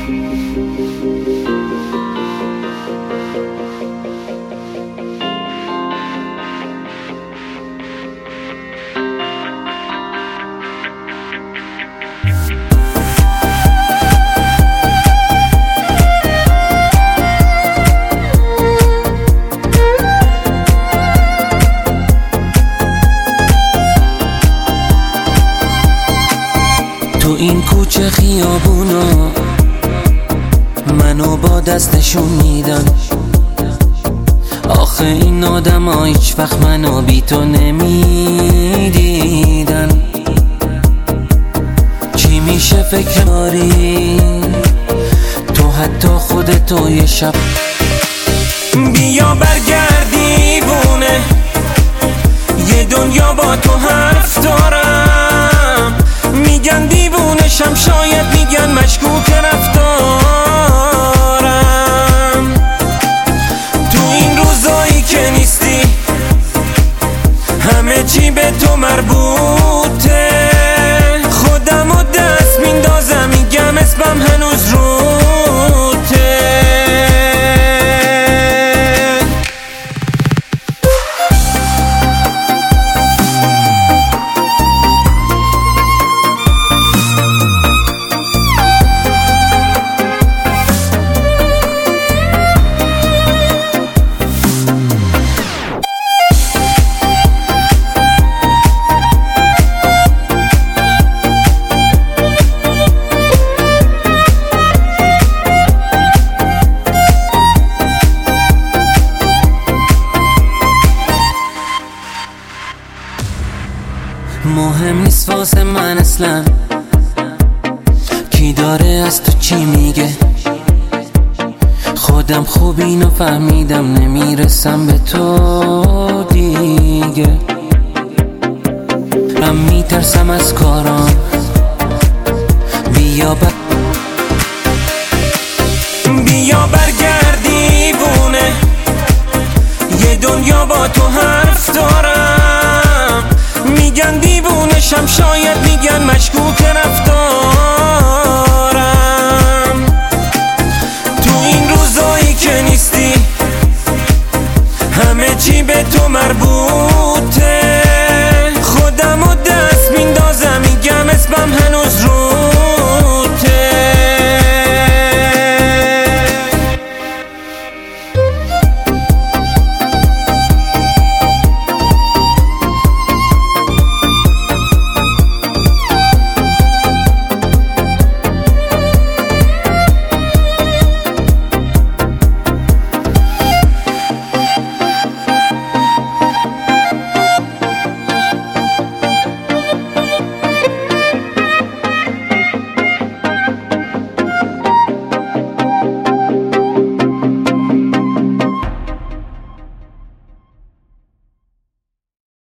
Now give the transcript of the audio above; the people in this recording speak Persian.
تو این کوچه خیابونا منو با دستشون میدن. آخه این آدم ها هیچ وقت منو بی تو نمیدیدن. چی میشه فکر داری تو حتی خودتو یه شب بیا برگرد دیوونه، یه دنیا با تو حرف دارم. میگن دیوونشم، شاید میگن مشکوک رفتارم. تو این روزایی که نیستی همه چی به تو مربوطه. خودمو دست میندازم میگم اسمم هنوز روته. مهم نیست واسه من اصلا کی داره از تو چی میگه. خودم خوب اینو فهمیدم، نمیرسم به تو دیگه. من میترسم از کارام، بیا برگرد دیوونه، یه دنیا با تو حرف دارم. میگن دیوونشم، شاید میگن مشکوک رفتار.